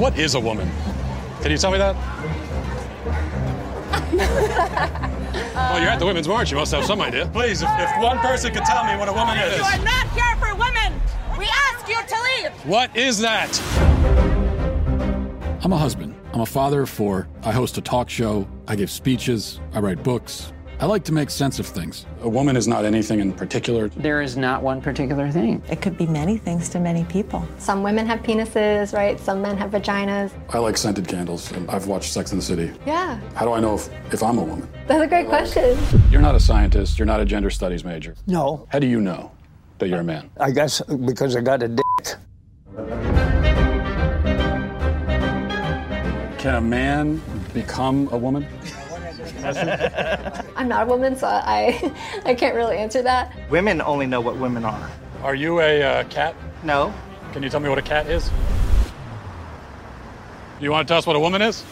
What is a woman? Can you tell me that? Well, you're at the Women's March. You must have some idea. Please, if one person could tell me what a woman is. You are not here for women. We ask you to leave. What is that? I'm a husband. I'm a father of 4. I host a talk show. I give speeches. I write books. I like to make sense of things. A woman is not anything in particular. There is not one particular thing. It could be many things to many people. Some women have penises, right? Some men have vaginas. I like scented candles, and I've watched Sex and the City. Yeah. How do I know if I'm a woman? That's a great question. You're not a scientist. You're not a gender studies major. No. How do you know that you're a man? I guess because I got a dick. Can a man become a woman? I'm not a woman, so I can't really answer that. Women only know what women are. Are you a cat? No. Can you tell me what a cat is? You want to tell us what a woman is?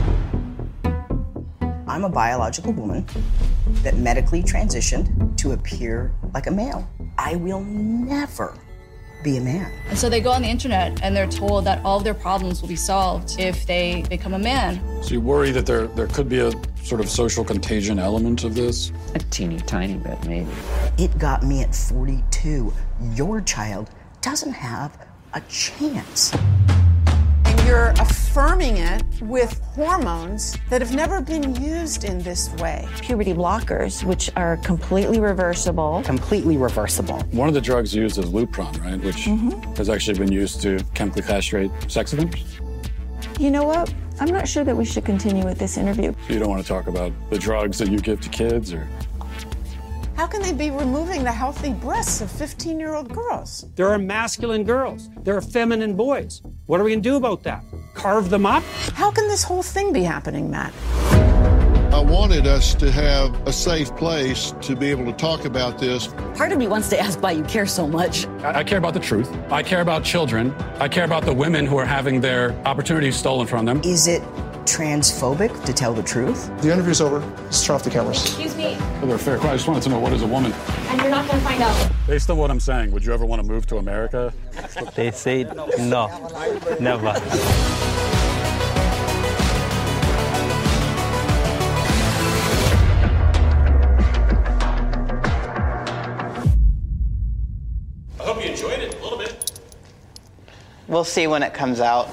I'm a biological woman that medically transitioned to appear like a male. I will never be a man. And so they go on the internet and they're told that all of their problems will be solved if they become a man. So you worry that there could be a sort of social contagion element of this? A teeny tiny bit, maybe. It got me at 42. Your child doesn't have a chance. And you're affirming it with hormones that have never been used in this way. Puberty blockers, which are completely reversible. Completely reversible. One of the drugs used is Lupron, right? Which has actually been used to chemically castrate sex offenders. You know what? I'm not sure that we should continue with this interview. So you don't want to talk about the drugs that you give to kids, or? How can they be removing the healthy breasts of 15-year-old girls? There are masculine girls. There are feminine boys. What are we going to do about that? Carve them up? How can this whole thing be happening, Matt? I wanted us to have a safe place to be able to talk about this. Part of me wants to ask why you care so much. I care about the truth. I care about children. I care about the women who are having their opportunities stolen from them. Is it transphobic to tell the truth? The interview's over. Let's turn off the cameras. Excuse me. Fair question. I just wanted to know, what is a woman? And you're not going to find out. Based on what I'm saying, would you ever want to move to America? They say no, never. I hope you enjoyed it a little bit. We'll see when it comes out.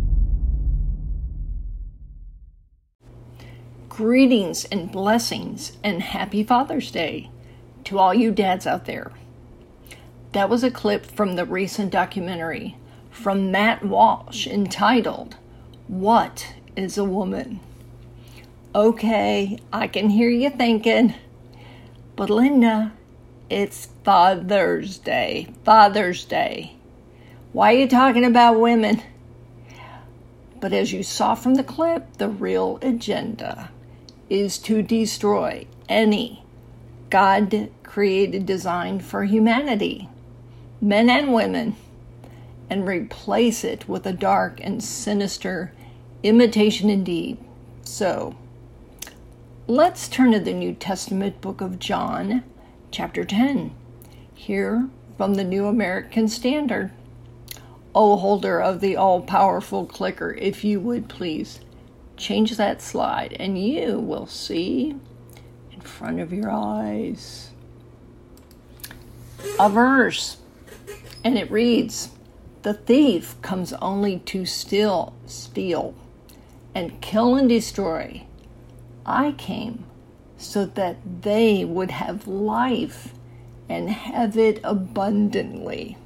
Greetings and blessings and happy Father's Day to all you dads out there. That was a clip from the recent documentary from Matt Walsh entitled, What is a Woman? Okay, I can hear you thinking, but Linda, it's Father's Day. Father's Day. Why are you talking about women? But as you saw from the clip, the real agenda is to destroy any God-created design for humanity, men and women, and replace it with a dark and sinister imitation indeed. So, let's turn to the New Testament book of John, chapter 10, here from the New American Standard. Oh, holder of the all-powerful clicker, if you would please change that slide, and you will see in front of your eyes a verse, and it reads, "The thief comes only to steal, and kill and destroy. I came so that they would have life and have it abundantly."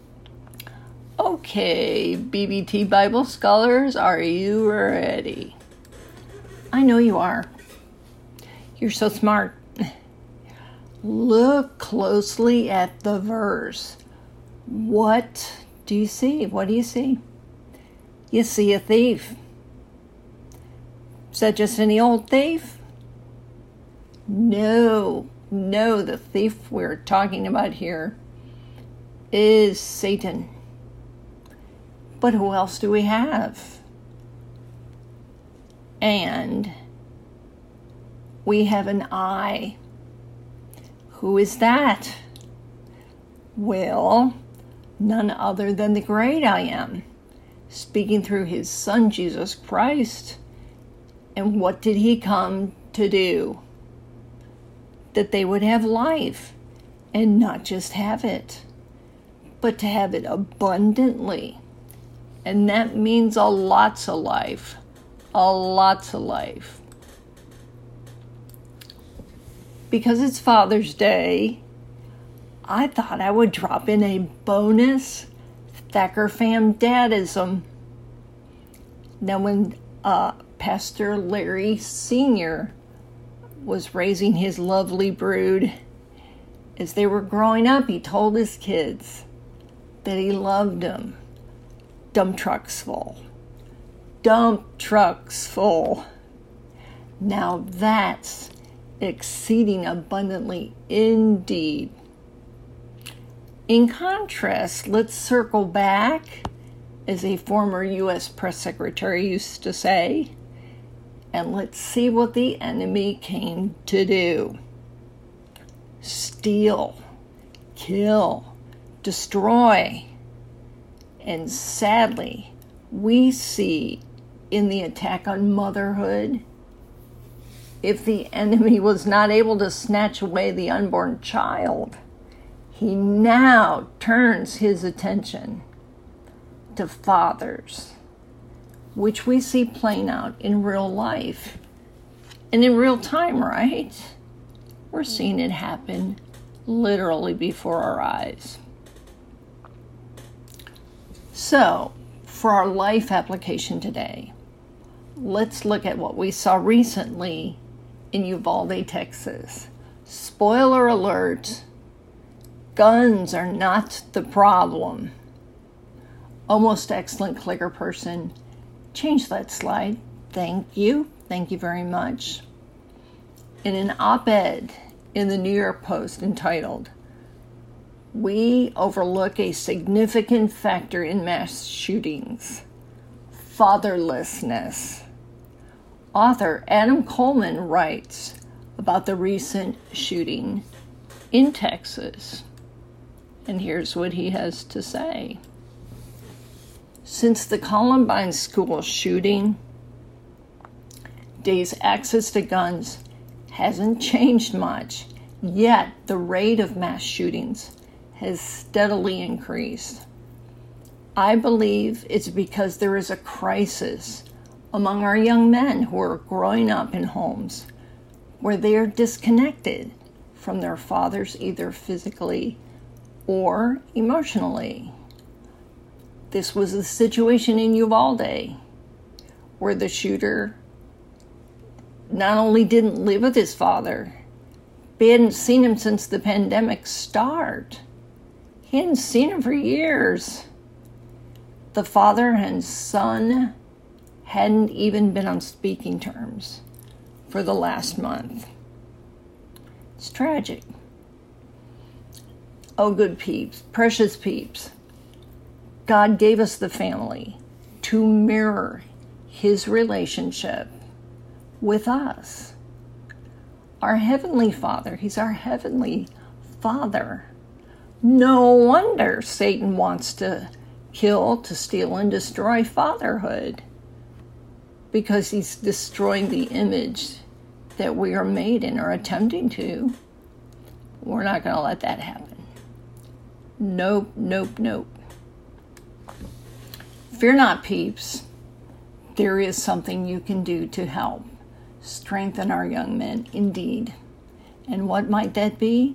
Okay, BBT Bible scholars, are you ready? I know you are. You're so smart. Look closely at the verse. What do you see? What do you see? You see a thief. Is that just any old thief? No, the thief we're talking about here is Satan. But who else do we have? And we have an I. Who is that? Well, none other than the great I Am, speaking through his Son, Jesus Christ. And what did he come to do? That they would have life, and not just have it, but to have it abundantly. And that means a lots of life. A lots of life. Because it's Father's Day, I thought I would drop in a bonus Thacker Fam Dadism. Now, when Pastor Larry Sr. was raising his lovely brood, as they were growing up, he told his kids that he loved them. Dump trucks full. Dump trucks full. Now that's exceeding abundantly indeed. In contrast, let's circle back, as a former U.S. press secretary used to say, and let's see what the enemy came to do. Steal, kill, destroy. And sadly, we see in the attack on motherhood, if the enemy was not able to snatch away the unborn child, he now turns his attention to fathers, which we see playing out in real life and in real time, right? We're seeing it happen literally before our eyes. So, for our life application today, let's look at what we saw recently in Uvalde, Texas. Spoiler alert, guns are not the problem. Almost excellent clicker person. Change that slide. Thank you. Thank you very much. In an op-ed in the New York Post entitled, "We Overlook a Significant Factor in Mass Shootings, Fatherlessness," author Adam Coleman writes about the recent shooting in Texas. And here's what he has to say. Since the Columbine school shooting, Day's access to guns hasn't changed much, yet the rate of mass shootings has steadily increased. I believe it's because there is a crisis among our young men who are growing up in homes where they are disconnected from their fathers, either physically or emotionally. This was the situation in Uvalde, where the shooter not only didn't live with his father, but he hadn't seen him since the pandemic started. He hadn't seen him for years. The father and son hadn't even been on speaking terms for the last month. It's tragic. Oh, good peeps, precious peeps. God gave us the family to mirror his relationship with us. Our Heavenly Father, he's our Heavenly Father. No wonder Satan wants to kill, to steal, and destroy fatherhood, because he's destroying the image that we are made in, or attempting to. We're not going to let that happen. Nope, nope, nope. Fear not, peeps. There is something you can do to help strengthen our young men, indeed. And what might that be?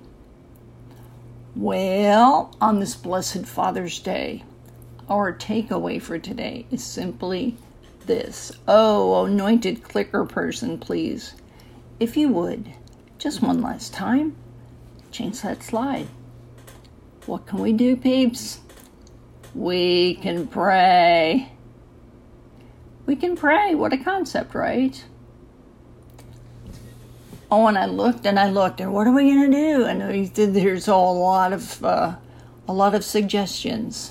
Well, on this blessed Father's Day, our takeaway for today is simply this. Oh, anointed clicker person, please, if you would, just one last time, change that slide. What can we do, peeps? We can pray. We can pray. What a concept, right? Oh, and I looked, and what are we going to do? And there's a lot of suggestions.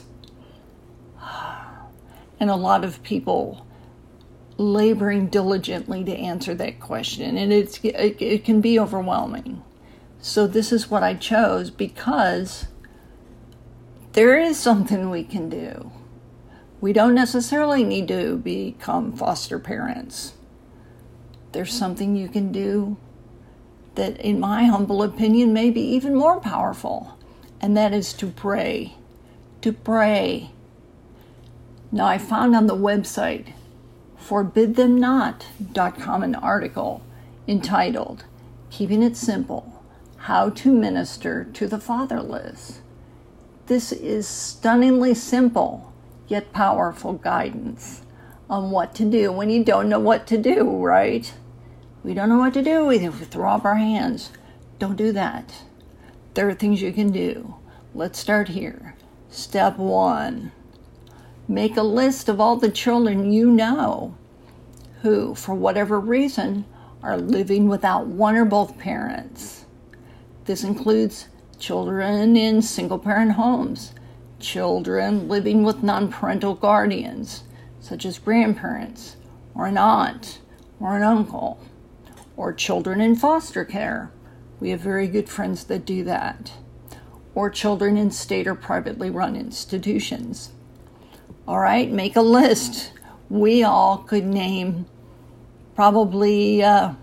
And a lot of people laboring diligently to answer that question. And it can be overwhelming. So this is what I chose, because there is something we can do. We don't necessarily need to become foster parents. There's something you can do that, in my humble opinion, may be even more powerful, and that is to pray. To pray. Now, I found on the website forbidthemnot.com an article entitled, Keeping It Simple, How to Minister to the Fatherless. This is stunningly simple, yet powerful guidance on what to do when you don't know what to do, right? We don't know what to do, we throw up our hands. Don't do that. There are things you can do. Let's start here. Step 1. Make a list of all the children you know who, for whatever reason, are living without one or both parents. This includes children in single-parent homes, children living with non-parental guardians, such as grandparents, or an aunt, or an uncle, or children in foster care. We have very good friends that do that. Or children in state or privately run institutions. All right, make a list. We all could name probably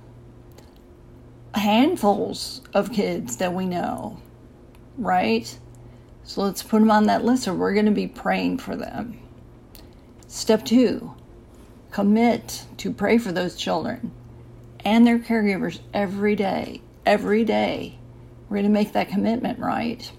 handfuls of kids that we know, right? So let's put them on that list, or we're going to be praying for them. Step 2, commit to pray for those children and their caregivers every day. Every day. We're going to make that commitment, right?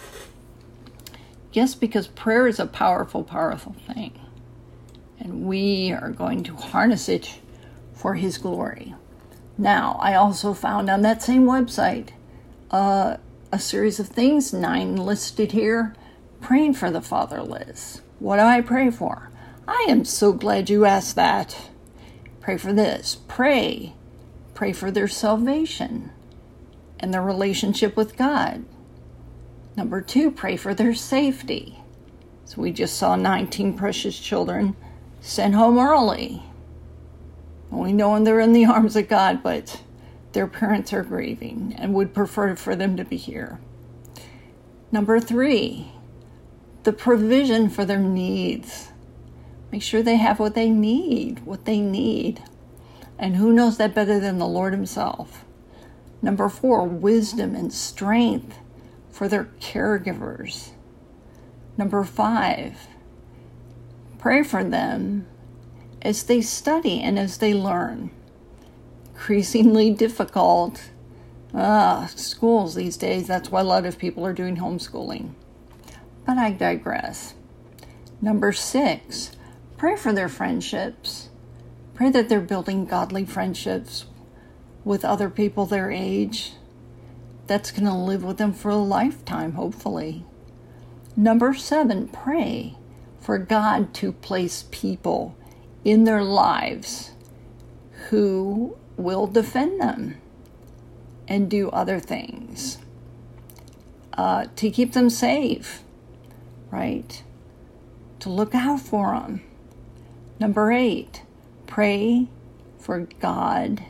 Yes, because prayer is a powerful, powerful thing. And we are going to harness it for His glory. Now, I also found on that same website a series of things, 9 listed here, praying for the fatherless. What do I pray for? I am so glad you asked that. Pray for this. Pray for their salvation and their relationship with God. Number 2, pray for their safety. So we just saw 19 precious children sent home early. We know they're in the arms of God, but their parents are grieving and would prefer for them to be here. Number 3, the provision for their needs. Make sure they have what they need. And who knows that better than the Lord Himself? Number 4, wisdom and strength for their caregivers. Number 5, pray for them as they study and as they learn. Increasingly difficult schools these days. That's why a lot of people are doing homeschooling. But I digress. Number 6, pray for their friendships. Pray that they're building godly friendships with other people their age. That's going to live with them for a lifetime, hopefully. Number 7, pray for God to place people in their lives who will defend them and do other things to keep them safe, right? To look out for them. Number 8, pray for God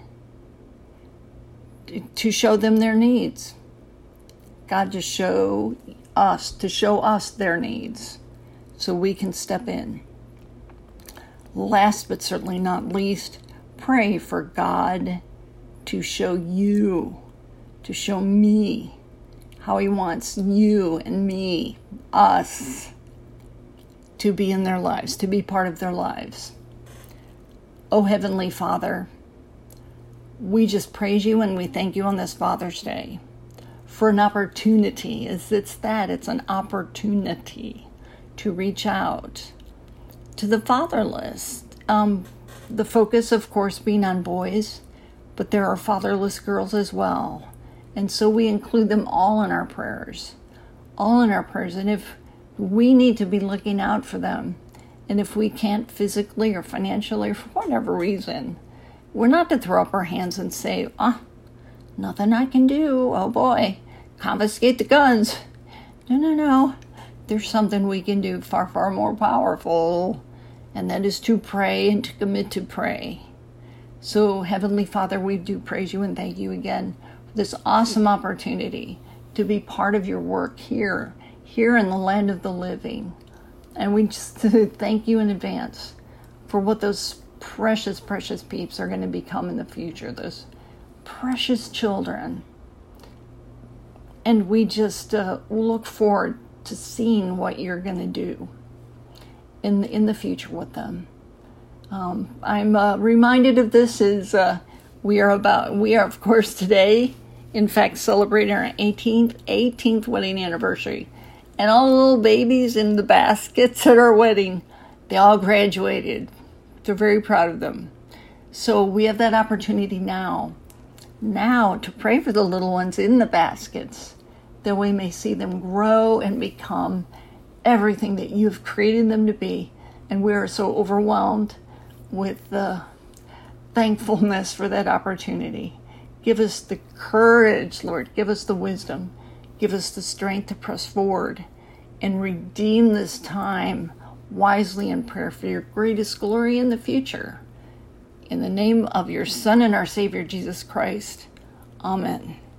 to show them their needs. God to show us their needs so we can step in. Last but certainly not least, pray for God to show you, to show me how He wants you and me, us, to be in their lives, to be part of their lives. Oh, Heavenly Father, we just praise You and we thank You on this Father's Day for an opportunity. It's an opportunity to reach out to the fatherless. The focus, of course, being on boys, but there are fatherless girls as well. And so we include them all in our prayers. And if we need to be looking out for them, and if we can't physically or financially or for whatever reason, we're not to throw up our hands and say, nothing I can do. Oh boy, confiscate the guns. No. There's something we can do far, far more powerful, and that is to pray and to commit to pray. So, Heavenly Father, we do praise You and thank You again for this awesome opportunity to be part of Your work here in the land of the living. And we just thank you in advance for what those precious, precious peeps are going to become in the future, those precious children. And we just look forward to seeing what you're going to do in the future with them. I'm reminded of this as we are of course today, in fact, celebrating our 18th wedding anniversary. And all the little babies in the baskets at our wedding, they all graduated. They're very proud of them. So we have that opportunity now to pray for the little ones in the baskets, that we may see them grow and become everything that you've created them to be. And we are so overwhelmed with the thankfulness for that opportunity. Give us the courage, Lord. Give us the wisdom. Give us the strength to press forward and redeem this time wisely in prayer for your greatest glory in the future. In the name of your Son and our Savior, Jesus Christ. Amen.